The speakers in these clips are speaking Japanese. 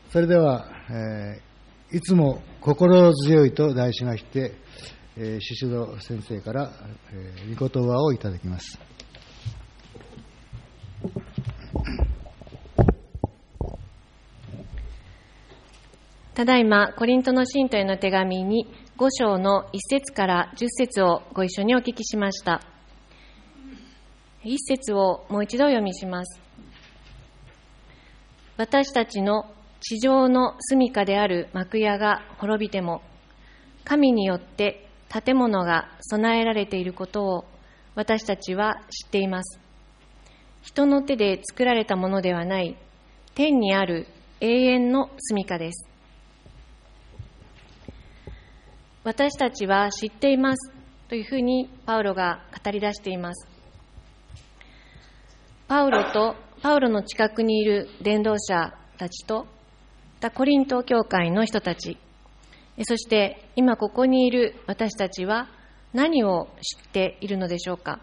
それでは、いつも心強いと題しまして、宍戸先生から、御言葉をいただきます。 ただいまコリントの信徒への手紙に5章の1節から10節をご一緒にお聞きしました。1節をもう一度読みします。私たちの地上の住処である幕屋が滅びても、神によって建物が備えられていることを私たちは知っています。人の手で作られたものではない天にある永遠の住処です。私たちは知っていますというふうにパウロが語り出しています。パウロの近くにいる伝道者たちとコリント教会の人たち、そして今ここにいる私たちは何を知っているのでしょうか。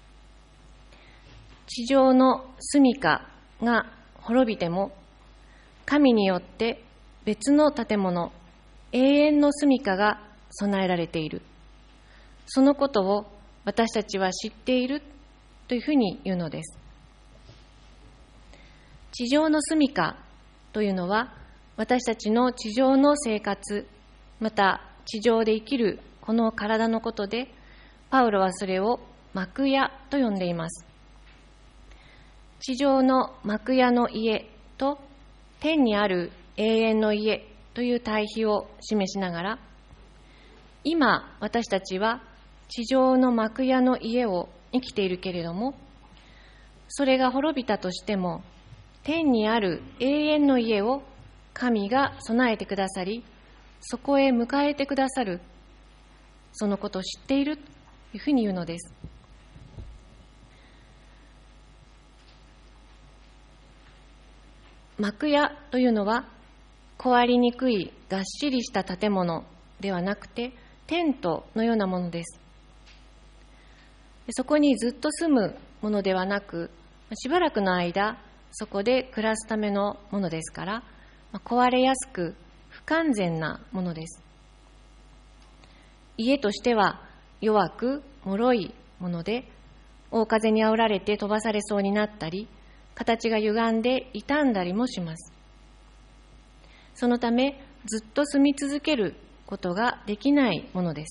地上の住処が滅びても、神によって別の建物、永遠の住処が備えられている。そのことを私たちは知っているというふうに言うのです。地上の住処というのは、私たちの地上の生活、また地上で生きるこの体のことで、パウロはそれを幕屋と呼んでいます。地上の幕屋の家と天にある永遠の家という対比を示しながら、今私たちは地上の幕屋の家を生きているけれども、それが滅びたとしても、天にある永遠の家を神が備えてくださり、そこへ迎えてくださる、そのことを知っているというふうに言うのです。幕屋というのは、壊れにくいがっしりした建物ではなくて、テントのようなものです。そこにずっと住むものではなく、しばらくの間そこで暮らすためのものですから、壊れやすく不完全なものです。家としては弱く脆いもので、大風にあおられて飛ばされそうになったり、形が歪んで傷んだりもします。そのためずっと住み続けることができないものです。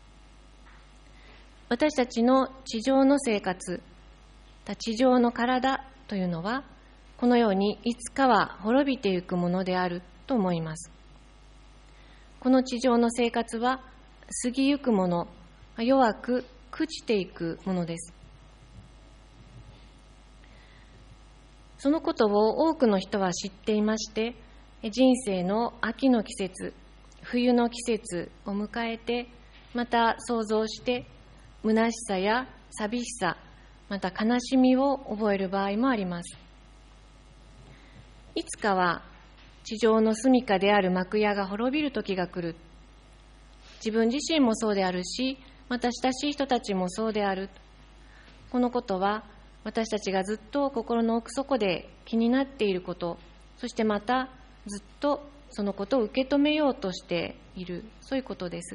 私たちの地上の生活、地上の体というのは、このようにいつかは滅びていくものであると思います。この地上の生活は過ぎゆくもの、弱く朽ちていくものです。そのことを多くの人は知っていまして、人生の秋の季節、冬の季節を迎えて、また想像して虚しさや寂しさ、また悲しみを覚える場合もあります。いつかは地上の住処である幕屋が滅びる時が来る。自分自身もそうであるし、また親しい人たちもそうである。このことは私たちがずっと心の奥底で気になっていること、そしてまたずっとそのことを受け止めようとしている、そういうことです。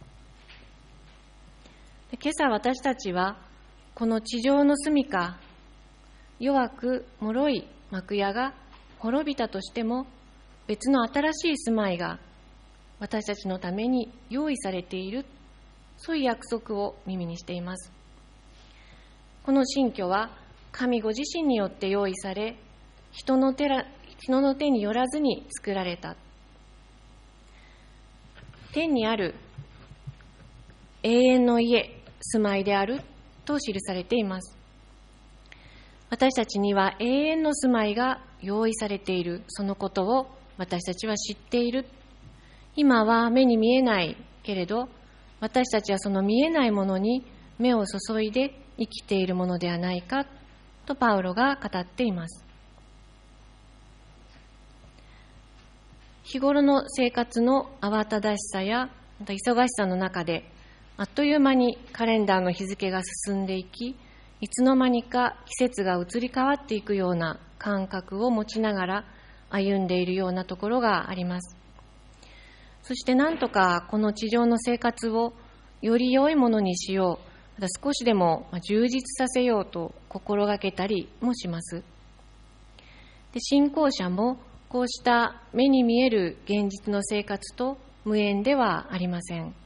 今朝私たちはこの地上の住処、弱く脆い幕屋が滅びたとしても、別の新しい住まいが私たちのために用意されている、そういう約束を耳にしています。この新居は神ご自身によって用意され、人の手によらずに作られた。天にある永遠の家、住まいであると記されています。私たちには永遠の住まいが用意されている、そのことを私たちは知っている。今は目に見えないけれど、私たちはその見えないものに目を注いで生きているものではないかとパウロが語っています。日頃の生活の慌ただしさや忙しさの中で、あっという間にカレンダーの日付が進んでいき、いつの間にか季節が移り変わっていくような感覚を持ちながら、 歩んでいるようなところがあります。そしてなんとかこの地上の生活をより良いものにしよう、また少しでも充実させようと心がけたりもします。で、信仰者もこうした目に見える現実の生活と無縁ではありません。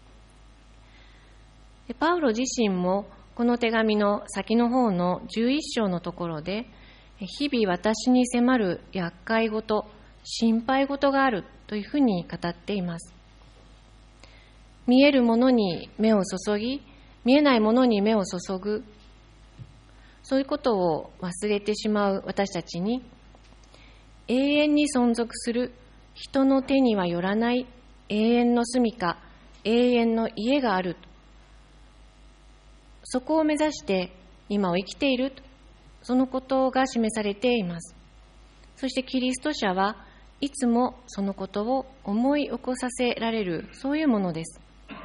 で、パウロ自身もこの手紙の先の方の11章のところで、日々私に迫る厄介事、心配事があるというふうに語っています。見えるものに目を注ぎ、見えないものに目を注ぐ、そういうことを忘れてしまう私たちに、永遠に存続する人の手にはよらない永遠の住処、永遠の家がある。そこを目指して今を生きている、そのことが示されています。そしてキリスト者はいつもそのことを思い起こさせられる、そういうものです。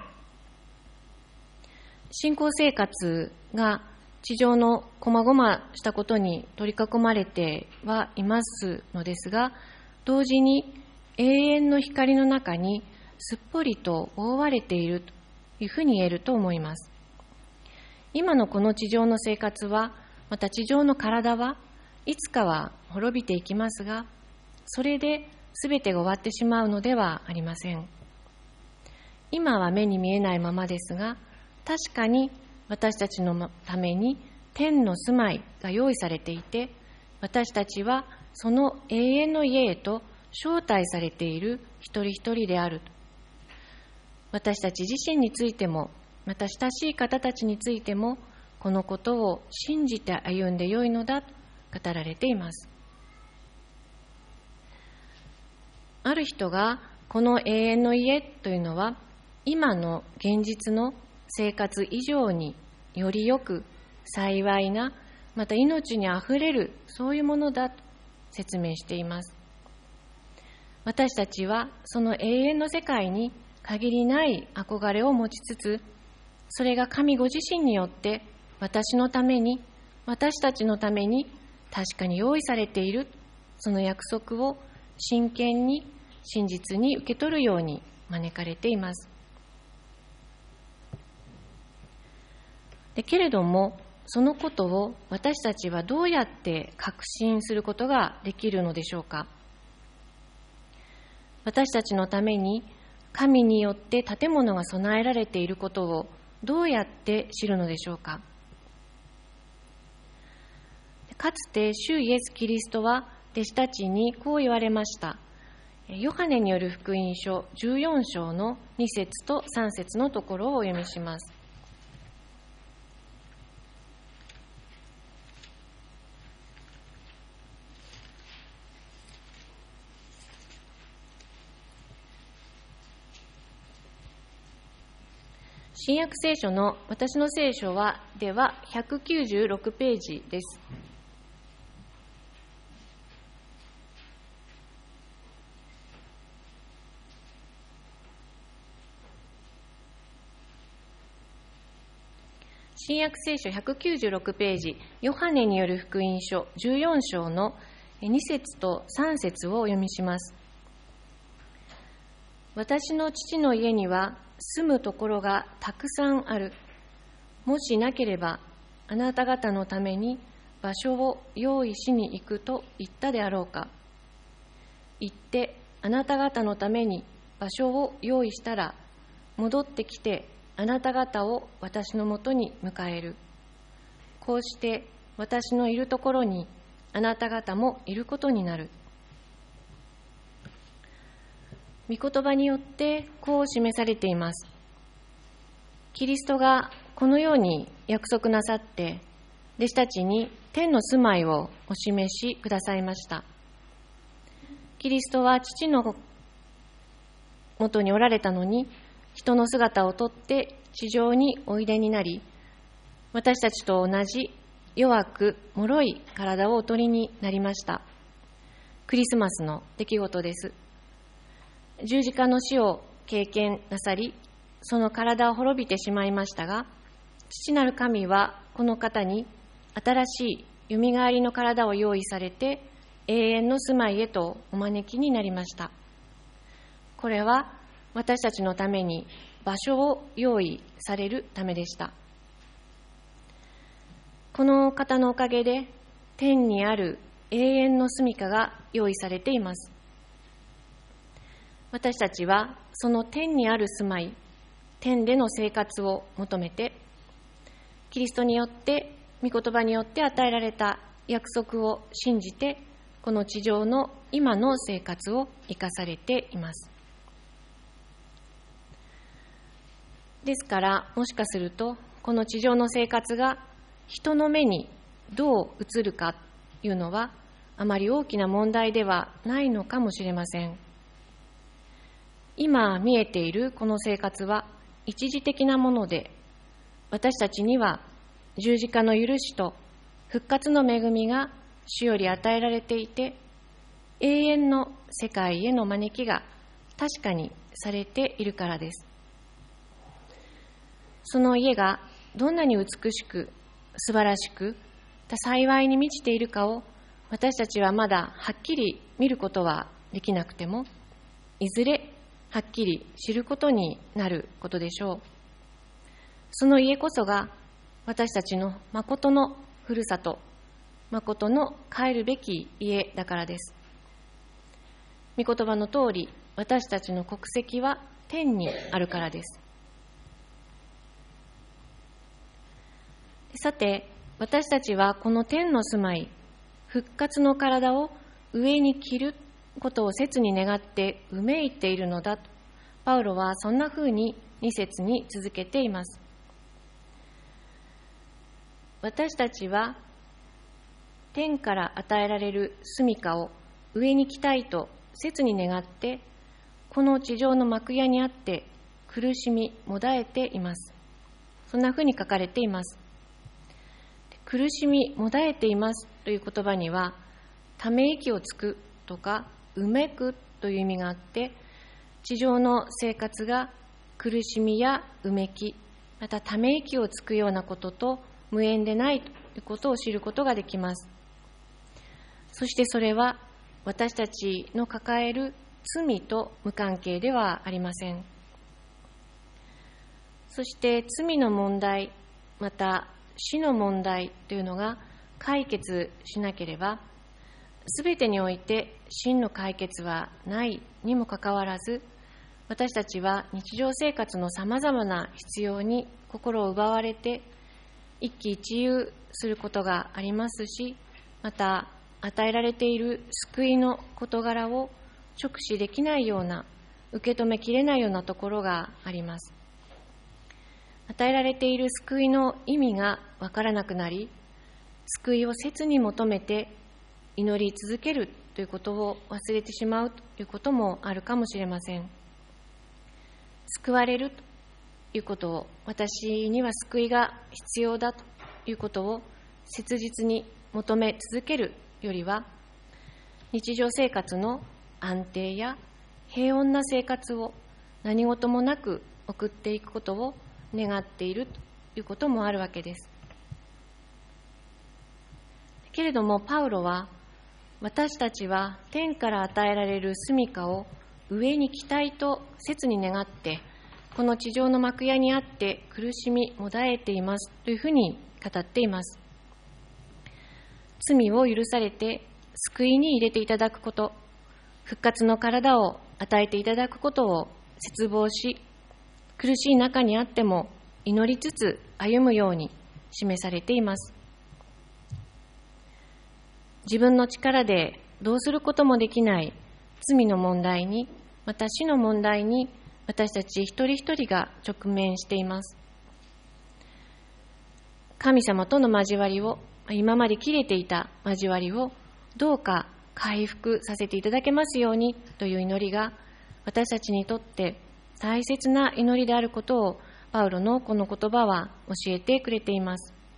信仰生活が地上の細々したことに取り囲まれてはいますのですが、同時に永遠の光の中にすっぽりと覆われているというふうに言えると思います。今のこの地上の生活は、また地上の体はいつかは滅びていきますが、それで全てが終わってしまうのではありません。今は目に見えないままですが、確かに私たちのために天の住まいが用意されていて、私たちはその永遠の家へと招待されている一人一人である。私たち自身についても、また親しい方たちについても、このことを信じて歩んでよいのだと語られています。ある人がこの永遠の家というのは、今の現実の生活以上によりよく幸いな、また命にあふれる、そういうものだと説明しています。私たちはその永遠の世界に限りない憧れを持ちつつ、それが神ご自身によって私のために、私たちのために確かに用意されている、その約束を真剣に真実に受け取るように招かれています。けれども、そのことを私たちはどうやって確信することができるのでしょうか。私たちのために神によって建物が備えられていることをどうやって知るのでしょうか。かつて主イエス・キリストは弟子たちにこう言われました。ヨハネによる福音書14章の2節と3節のところをお読みします。新約聖書の私の聖書では196ページです。新約聖書196ページ、ヨハネによる福音書14章の2節と3節をお読みします。私の父の家には住むところがたくさんある。もしなければあなた方のために場所を用意しに行くと言ったであろうか。行ってあなた方のために場所を用意したら、戻ってきてあなた方を私のもとに迎える。こうして私のいるところにあなた方もいることになる。御言葉によってこう示されています。キリストがこのように約束なさって、弟子たちに天の住まいをお示しくださいました。キリストは父のもとにおられたのに、人の姿をとって地上においでになり、私たちと同じ弱く脆い体をお取りになりました。クリスマスの出来事です。十字架の死を経験なさり、その体は滅びてしまいましたが、父なる神はこの方に新しいよみがえりの体を用意されて永遠の住まいへとお招きになりました。これは私たちのために場所を用意されるためでした。この方のおかげで天にある永遠の住処が用意されています。私たちはその天にある住まい、天での生活を求めて、キリストによって、御言葉によって与えられた約束を信じて、この地上の今の生活を生かされています。ですから、もしかすると、この地上の生活が人の目にどう映るかというのは、あまり大きな問題ではないのかもしれません。今見えているこの生活は一時的なもので、私たちには十字架の許しと復活の恵みが主より与えられていて、永遠の世界への招きが確かにされているからです。その家がどんなに美しく素晴らしく幸いに満ちているかを私たちはまだはっきり見ることはできなくても、いずれはっきり知ることになることでしょう。その家こそが私たちの誠のふるさと、誠の帰るべき家だからです。御言葉の通り、私たちの国籍は天にあるからです。さて、私たちはこの天の住まい、復活の体を上に着ることを切に願ってうめいているのだと、パウロはそんなふうに2節に続けています。私たちは天から与えられる住処を上に着たいと切に願って、この地上の幕屋にあって苦しみもだえています。そんなふうに書かれています。苦しみもだえていますという言葉には、ため息をつくとかうめくという意味があって、地上の生活が苦しみやうめき、またため息をつくようなことと無縁でないということを知ることができます。そしてそれは私たちの抱える罪と無関係ではありません。そして罪の問題、また死の問題というのが解決しなければ、すべてにおいて真の解決はないにもかかわらず、私たちは日常生活のさまざまな必要に心を奪われて一喜一憂することがありますし、また与えられている救いの事柄を直視できないような、受け止めきれないようなところがあります。与えられている救いの意味がわからなくなり、救いを切に求めて祈り続けるということを忘れてしまうということもあるかもしれません。救われるということを、私には救いが必要だということを切実に求め続けるよりは、日常生活の安定や平穏な生活を何事もなく送っていくことを願っているということもあるわけです。けれどもパウロは、私たちは天から与えられる住処を上に着たいと切に願って、この地上の幕屋にあって苦しみもだえていますというふうに語っています。罪を許されて救いに入れていただくこと、復活の体を与えていただくことを切望し、苦しい中にあっても祈りつつ歩むように示されています。自分の力でどうすることもできない罪の問題に、また死の問題に、私たち一人一人が直面しています。神様との交わりを、今まで切れていた交わりをどうか回復させていただけますようにという祈りが、私たちにとって大切な祈りであることを、パウロのこの言葉は教えてくれています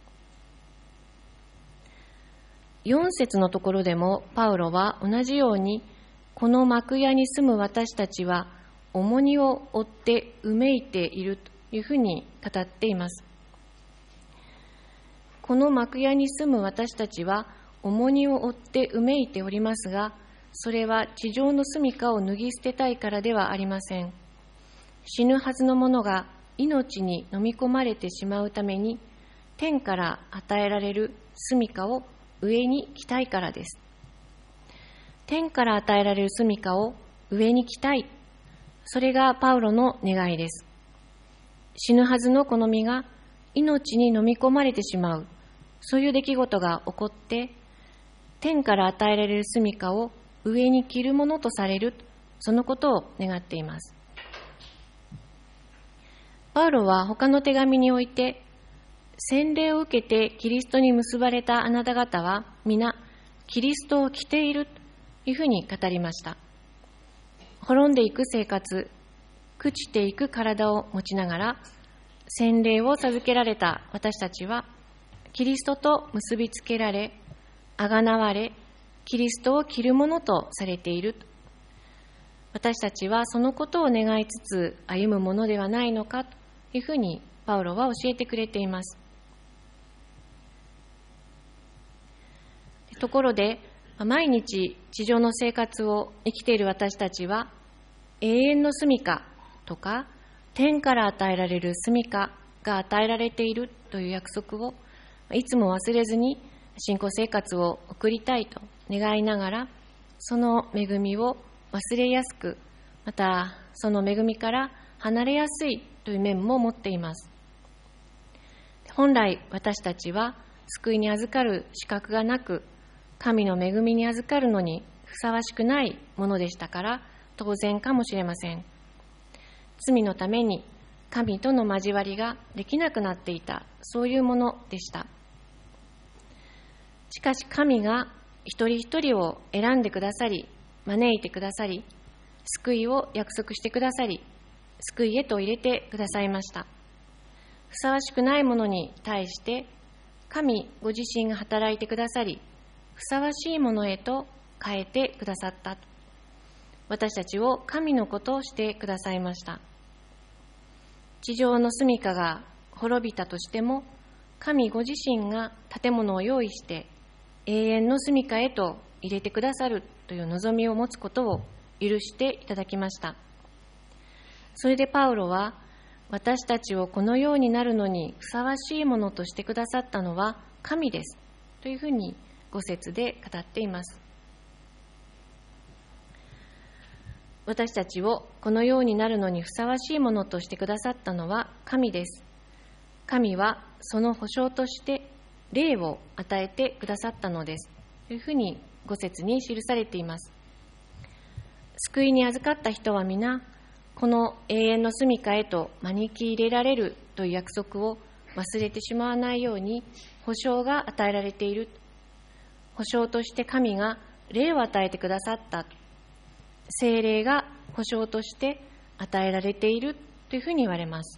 。4節のところでもパウロは同じように、この幕屋に住む私たちは重荷を負ってうめいているというふうに語っています。この幕屋に住む私たちは重荷を負ってうめいておりますが、それは地上の住処を脱ぎ捨てたいからではありません。死ぬはずのものが命に飲み込まれてしまうために、天から与えられる住処を上に着たいからです。天から与えられる住処を上に着たい。それがパウロの願いです。死ぬはずのこの身が命に飲み込まれてしまう、そういう出来事が起こって、天から与えられる住処を上に着るものとされる、そのことを願っています。パウロは他の手紙において、洗礼を受けてキリストに結ばれたあなた方は皆キリストを着ているというふうに語りました。滅んでいく生活、朽ちていく体を持ちながら洗礼を授けられた私たちはキリストと結びつけられ、あがなわれ、キリストを着るものとされている。私たちはそのことを願いつつ歩むものではないのかというふうにパウロは教えてくれています。ところで、毎日地上の生活を生きている私たちは、永遠の住処とか天から与えられる住処が与えられているという約束をいつも忘れずに信仰生活を送りたいと願いながら、その恵みを忘れやすく、またその恵みから離れやすいという面も持っています。本来私たちは救いに預かる資格がなく、神の恵みに預かるのにふさわしくないものでしたから当然かもしれません。罪のために神との交わりができなくなっていた、そういうものでした。しかし神が一人一人を選んでくださり、招いてくださり、救いを約束してくださり、救いへと入れてくださいました。ふさわしくないものに対して神ご自身が働いてくださり、ふさわしいものへと変えてくださった。私たちを神の子としてくださいました。地上の住処が滅びたとしても、神ご自身が建物を用意して永遠の住処へと入れてくださるという望みを持つことを許していただきました。それでパウロは、私たちをこのようになるのにふさわしいものとしてくださったのは神ですというふうに5節で語っています。私たちをこのようになるのにふさわしいものとしてくださったのは神です。神はその保証として霊を与えてくださったのですというふうに5節に記されています。救いに預かった人は皆この永遠の住処へと招き入れられるという約束を忘れてしまわないように保証が与えられている。保証として神が霊を与えてくださった。聖霊が保証として与えられているというふうに言われます。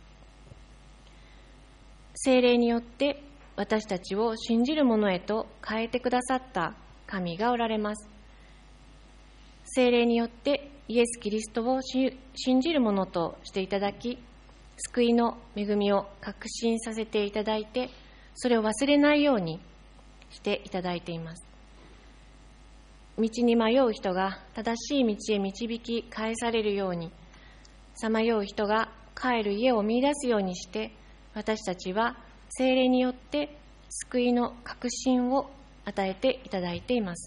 聖霊によって私たちを信じる者へと変えてくださった神がおられます。聖霊によってイエス・キリストを信じる者としていただき、救いの恵みを確信させていただいて、それを忘れないようにしていただいています。道に迷う人が正しい道へ導き返されるように、さまよう人が帰る家を見出すようにして、私たちは聖霊によって救いの確信を与えていただいています。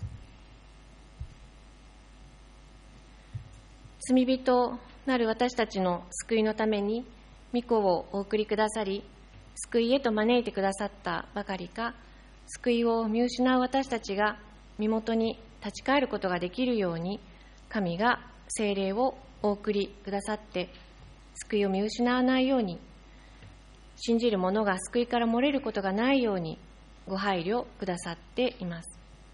罪人なる私たちの救いのために御子をお送りくださり、救いへと招いてくださったばかりか、救いを見失う私たちが身元に立ち返ることができるように、神が聖霊をお送りくださって、救いを見失わないように、信じる者が救いから漏れることがないようにご配慮くださっています。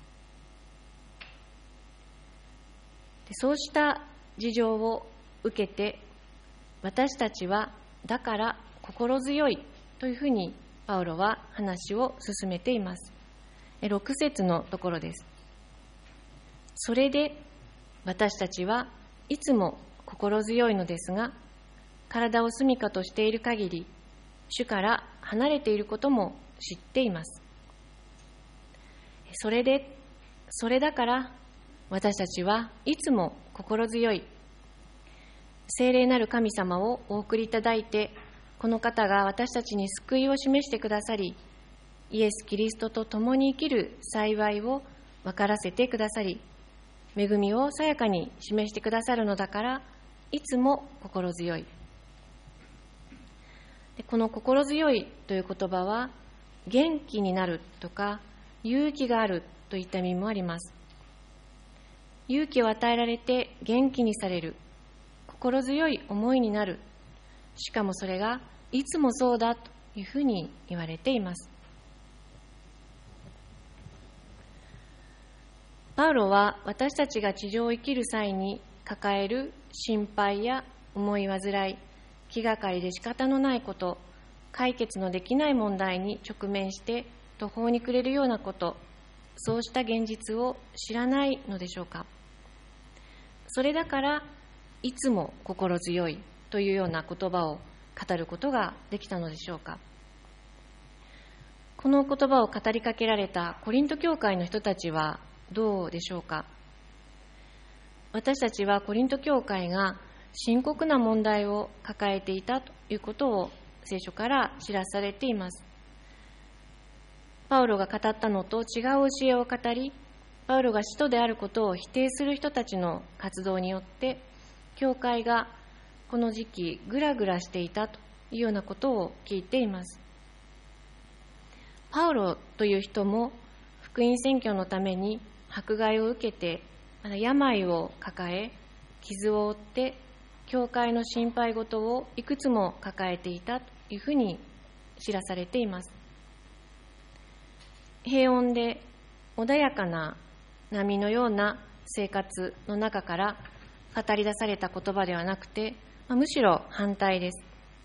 そうした事情を受けて、私たちはだから心強いというふうにパウロは話を進めています。6節のところです。それで私たちはいつも心強いのですが、体を住処としている限り主から離れていることも知っています。 それだから私たちはいつも心強い、聖霊なる神様をお送りいただいて、この方が私たちに救いを示してくださり、イエス・キリストと共に生きる幸いを分からせてくださり、恵みをさやかに示してくださるのだから、いつも心強い。でこの心強いという言葉は、元気になるとか勇気があるといった意味もあります。勇気を与えられて元気にされる、心強い思いになる、しかもそれがいつもそうだというふうに言われています。パウロは私たちが地上を生きる際に抱える心配や思い煩い、気がかりで仕方のないこと、解決のできない問題に直面して途方に暮れるようなこと、そうした現実を知らないのでしょうか。それだからいつも心強いというような言葉を語ることができたのでしょうか。この言葉を語りかけられたコリント教会の人たちはどうでしょうか。私たちはコリント教会が深刻な問題を抱えていたということを聖書から知らされています。パウロが語ったのと違う教えを語り、パウロが使徒であることを否定する人たちの活動によって、教会がこの時期ぐらぐらしていたというようなことを聞いています。パウロという人も福音宣教のために迫害を受けて、病を抱え、傷を負って、教会の心配事をいくつも抱えていたというふうに知らされています。平穏で穏やかな波のような生活の中から語り出された言葉ではなくて、むしろ反対です。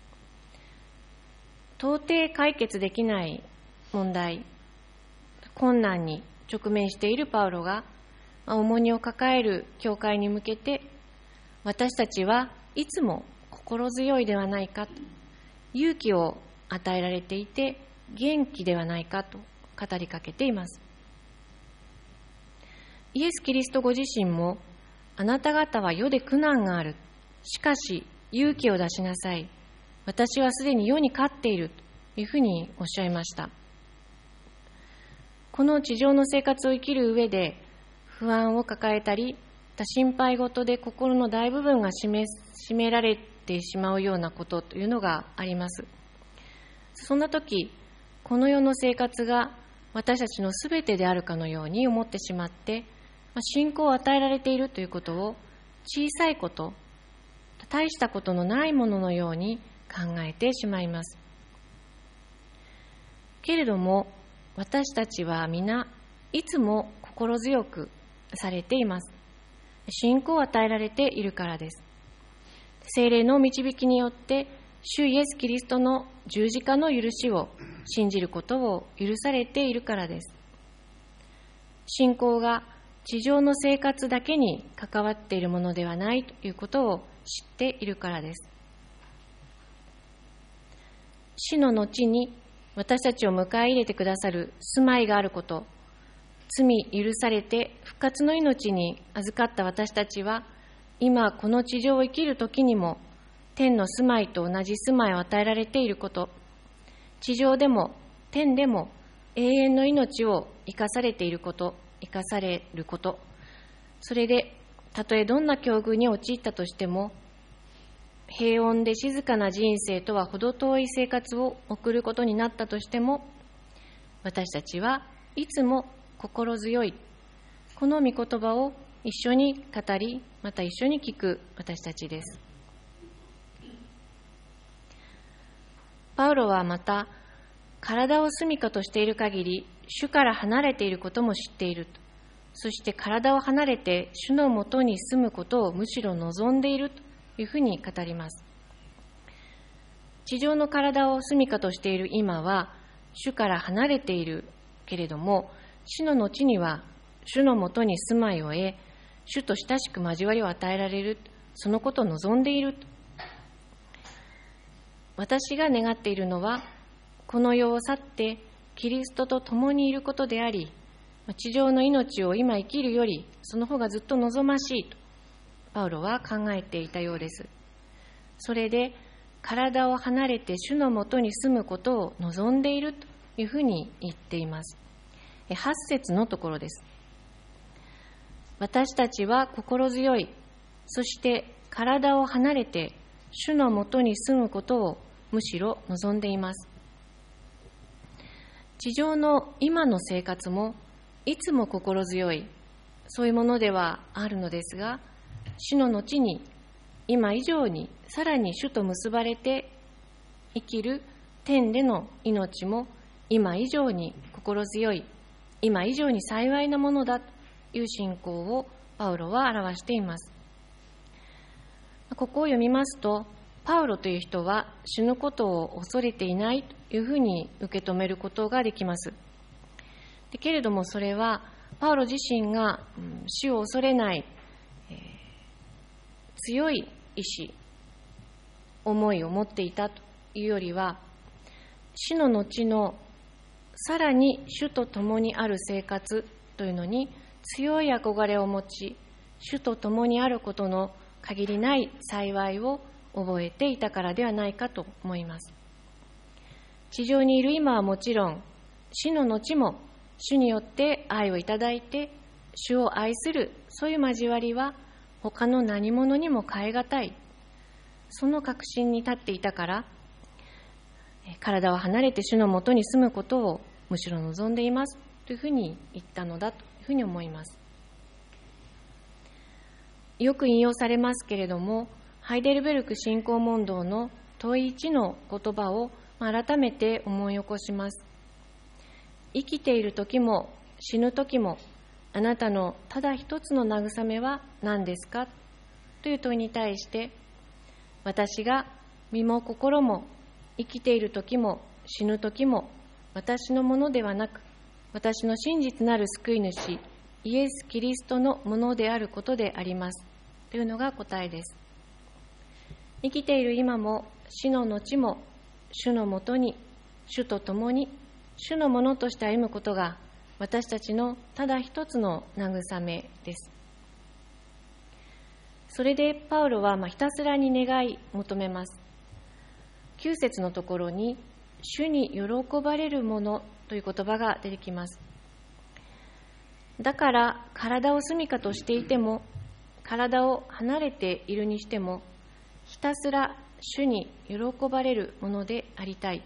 到底解決できない問題、困難に直面しているパウロが重荷を抱える教会に向けて、私たちはいつも心強いではないかと、勇気を与えられていて元気ではないかと語りかけています。イエス・キリストご自身も、あなた方は世で苦難がある、しかし勇気を出しなさい、私はすでに世に勝っているというふうにおっしゃいました。この地上の生活を生きる上で不安を抱えたり、心配事で心の大部分が占められてしまうようなことというのがあります。そんな時、この世の生活が私たちのすべてであるかのように思ってしまって、信仰を与えられているということを小さいこと、大したことのないもののように考えてしまいます。けれども私たちは皆いつも心強くされています。信仰を与えられているからです。聖霊の導きによって主イエス・キリストの十字架の許しを信じることを許されているからです。信仰が地上の生活だけに関わっているものではないということを知っているからです。死の後に私たちを迎え入れてくださる住まいがあること、罪許されて復活の命に預かった私たちは、今この地上を生きる時にも天の住まいと同じ住まいを与えられていること、地上でも天でも永遠の命を生かされていること、生かされること、それでたとえどんな境遇に陥ったとしても、平穏で静かな人生とは程遠い生活を送ることになったとしても、私たちはいつも心強い、この御言葉を一緒に語り、また一緒に聞く私たちです。パウロはまた、体を住処としている限り主から離れていることも知っていると、そして体を離れて主のもとに住むことをむしろ望んでいるというふうに語ります。地上の体を住処としている今は主から離れているけれども、死の後には主のもとに住まいを得、主と親しく交わりを与えられる、そのことを望んでいると。私が願っているのは、この世を去ってキリストと共にいることであり、 地上の命を今生きるよりその方がずっと望ましいとパウロは考えていたようです。それで体を離れて主のもとに住むことを望んでいるというふうに言っています。8節のところです。私たちは心強い、そして体を離れて主のもとに住むことをむしろ望んでいます。地上の今の生活もいつも心強い、そういうものではあるのですが、死の後に今以上にさらに主と結ばれて生きる天での命も今以上に心強い、今以上に幸いなものだという信仰をパウロは表しています。ここを読みますと、パウロという人は死ぬことを恐れていないというふうに受け止めることができます。けれどもそれはパウロ自身が死を恐れない、強い意志、思いを持っていたというよりは、死の後のさらに主と共にある生活というのに強い憧れを持ち、主と共にあることの限りない幸いを覚えていたからではないかと思います。地上にいる今はもちろん、死の後も主によって愛をいただいて、主を愛するそういう交わりは他の何者にも代え難い、その確信に立っていたから、体を離れて主のもとに住むことをむしろ望んでいますというふうに言ったのだというふうに思います。よく引用されますけれども、ハイデルベルク信仰問答の問い1の言葉を改めて思い起こします。生きている時も死ぬ時もあなたのただ一つの慰めは何ですかという問いに対して、私が身も心も生きている時も死ぬ時も私のものではなく、私の真実なる救い主イエス・キリストのものであることでありますというのが答えです。生きている今も死の後も主のもとに、主と共に主のものとして歩むことが私たちのただ一つの慰めです。それでパウロはひたすらに願い求めます。9節のところに主に喜ばれるものという言葉が出てきます。だから体を住みかとしていても、体を離れているにしても、ひたすら主に喜ばれるものでありたい。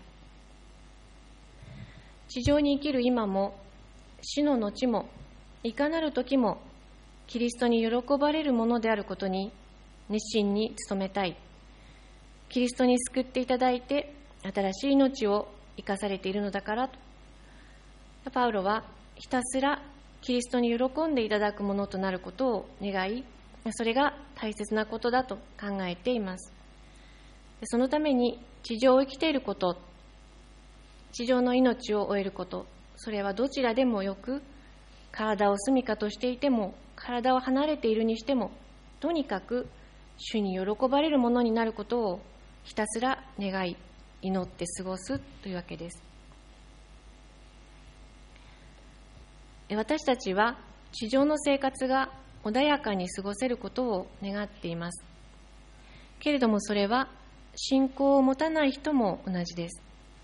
地上に生きる今も死の後もいかなる時もキリストに喜ばれるものであることに熱心に努めたい。キリストに救っていただいて新しい命を生かされているのだからと、パウロはひたすらキリストに喜んでいただくものとなることを願い、それが大切なことだと考えています。そのために地上を生きていること、地上の命を終えること、それはどちらでもよく、体を住みかとしていても体を離れているにしても、とにかく主に喜ばれるものになることをひたすら願い祈って過ごすというわけです。私たちは地上の生活が穏やかに過ごせることを願っています。けれどもそれは信仰を持たない人も同じです。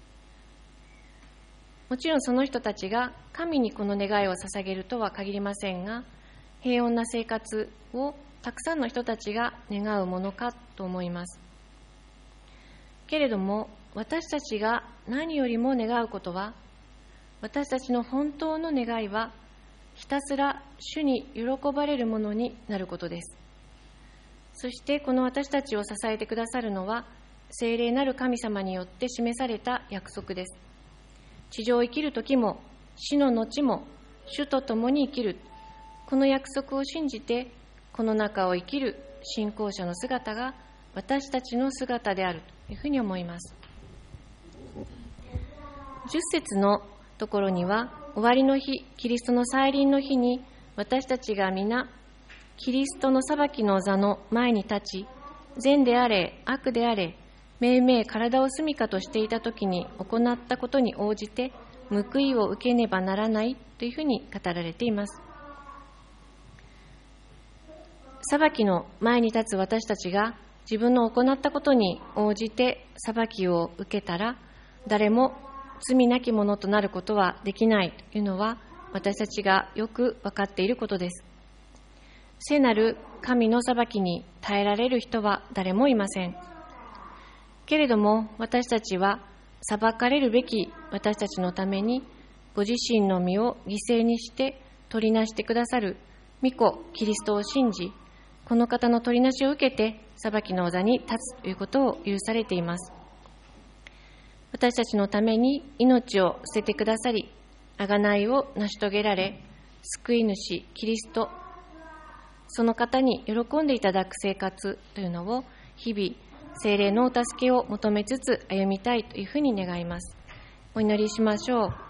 もちろんその人たちが神にこの願いを捧げるとは限りませんが、平穏な生活をたくさんの人たちが願うものかと思います。けれども私たちが何よりも願うことは、私たちの本当の願いはひたすら主に喜ばれるものになることです。そしてこの私たちを支えてくださるのは聖霊なる神様によって示された約束です。地上を生きる時も死の後も主と共に生きる、この約束を信じてこの中を生きる信仰者の姿が私たちの姿であるというふうに思います。10節のところには、終わりの日、キリストの再臨の日に私たちが皆キリストの裁きの座の前に立ち、善であれ悪であれ、めいめい体を住みかとしていたときに行ったことに応じて報いを受けねばならないというふうに語られています。裁きの前に立つ私たちが自分の行ったことに応じて裁きを受けたら、誰も罪なき者となることはできないというのは、私たちがよく分かっていることです。聖なる神の裁きに耐えられる人は誰もいません。けれども私たちは裁かれるべき私たちのためにご自身の身を犠牲にして取りなしてくださる御子キリストを信じ、この方の取りなしを受けて裁きの座に立つということを許されています。私たちのために命を捨ててくださり、贖いを成し遂げられ、救い主キリスト、その方に喜んでいただく生活というのを日々聖霊のお助けを求めつつ歩みたいというふうに願います。お祈りしましょう。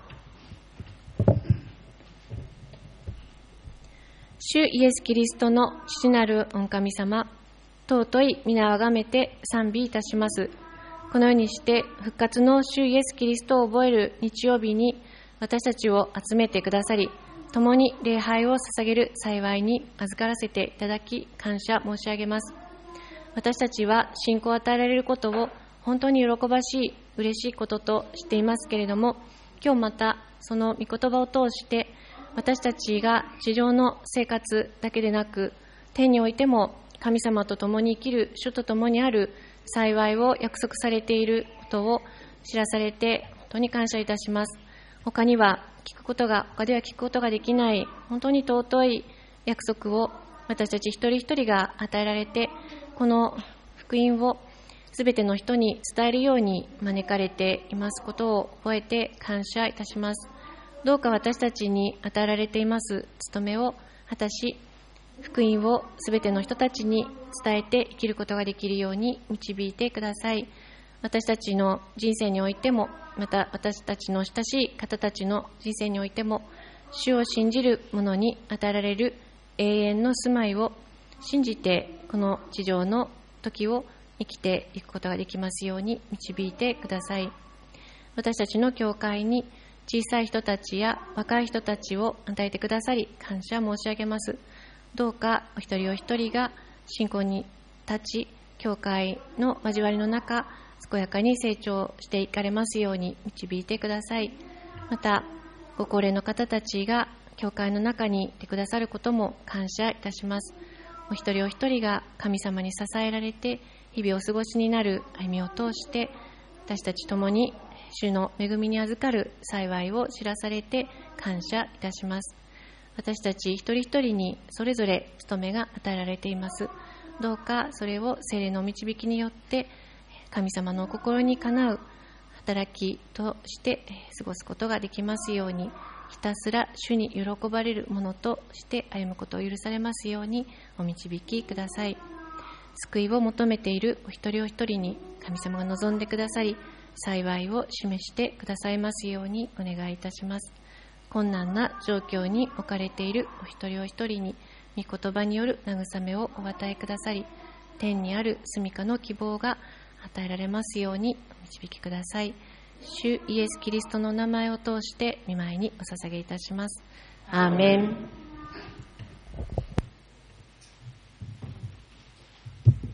主イエスキリストの父なる御神様、尊い皆をあがめて賛美いたします。このようにして復活の主イエスキリストを覚える日曜日に私たちを集めてくださり、共に礼拝を捧げる幸いに預からせていただき感謝申し上げます。私たちは信仰を与えられることを本当に喜ばしい、嬉しいこととしていますけれども、今日またその御言葉を通して私たちが地上の生活だけでなく、天においても神様と共に生きる主と共にある幸いを約束されていることを知らされて本当に感謝いたします。他では聞くことができない本当に尊い約束を私たち一人一人が与えられて、この福音をすべての人に伝えるように招かれていますことを覚えて感謝いたします。どうか私たちに与えられています務めを果たし、福音をすべての人たちに伝えて生きることができるように導いてください。私たちの人生においても、また私たちの親しい方たちの人生においても、主を信じる者に与えられる永遠の住まいを信じて、この地上の時を生きていくことができますように導いてください。私たちの教会に小さい人たちや若い人たちを与えてくださり感謝申し上げます。どうかお一人お一人が信仰に立ち、教会の交わりの中健やかに成長していかれますように導いてください。またご高齢の方たちが教会の中にいてくださることも感謝いたします。お一人お一人が神様に支えられて日々お過ごしになる歩みを通して、私たちともに主の恵みに預かる幸いを知らされて感謝いたします。私たち一人一人にそれぞれ務めが与えられています。どうかそれを聖霊の導きによって神様の心にかなう働きとして過ごすことができますように、ひたすら主に喜ばれるものとして歩むことを許されますようにお導きください。救いを求めているお一人お一人に神様が望んでくださり、幸いを示してくださいますようにお願いいたします。困難な状況に置かれているお一人お一人に御言葉による慰めをお与えくださり、天にある住処の希望が与えられますようにお導きください。主イエスキリストの名前を通して御前にお捧げいたします。アーメン。